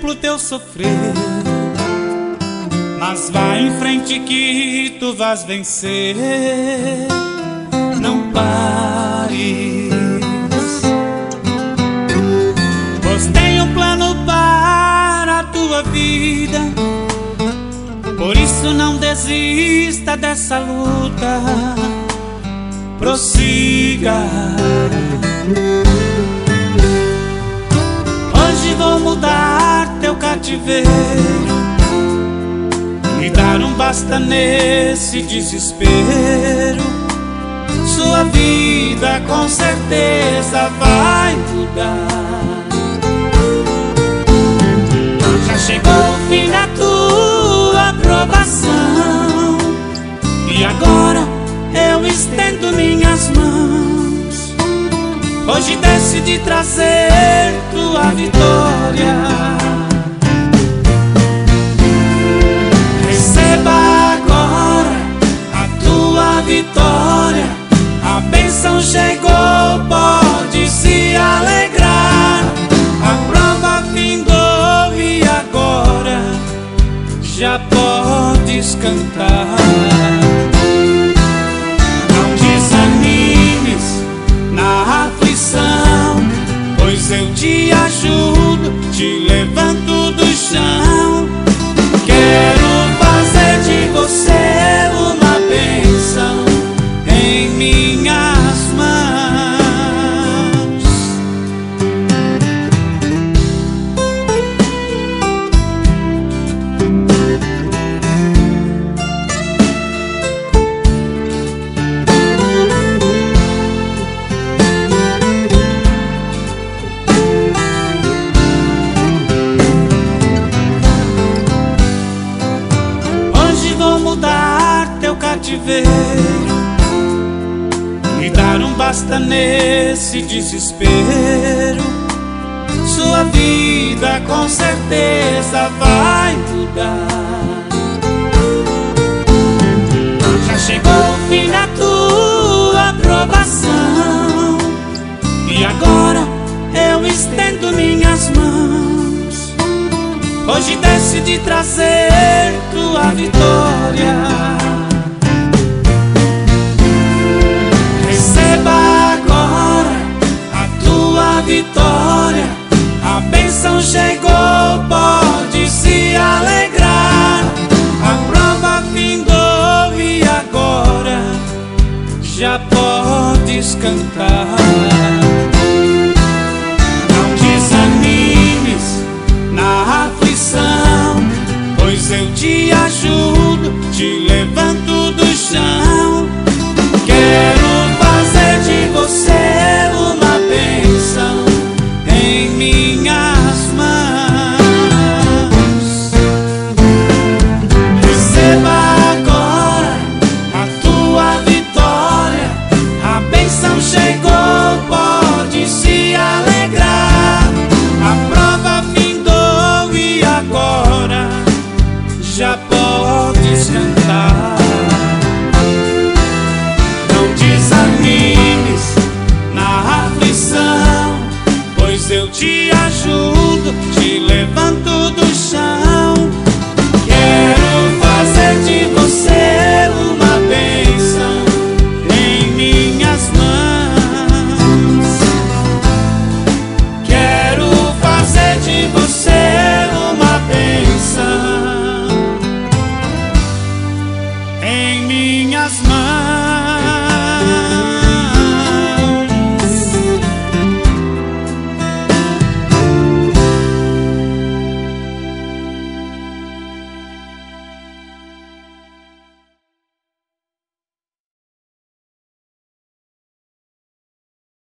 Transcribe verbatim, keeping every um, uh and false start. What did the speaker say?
contemplo teu sofrer, mas vai em frente que tu vais vencer. Não pares, pois tenho um plano para a tua vida. Por isso não desista dessa luta, prossiga. Hoje vou mudar teu cativeiro e dar um basta nesse desespero. Sua vida com certeza vai mudar. Já chegou o fim da tua provação e agora eu estendo minhas mãos. Hoje decidi trazer tua vitória. Receba agora a tua vitória. A bênção chegou, pode se alegrar. A prova findou e agora já podes cantar. Não desanimes na aflição, pois eu te ajudo, te levanto do chão. Quero fazer de você uma bênção em minhas mãos. Hoje vou mudar teu cativeiro e dar um basta nesse desespero. Sua vida com certeza vai mudar. Já chegou o fim da tua provação e agora eu estendo minhas mãos. Hoje decidi trazer tua vitória.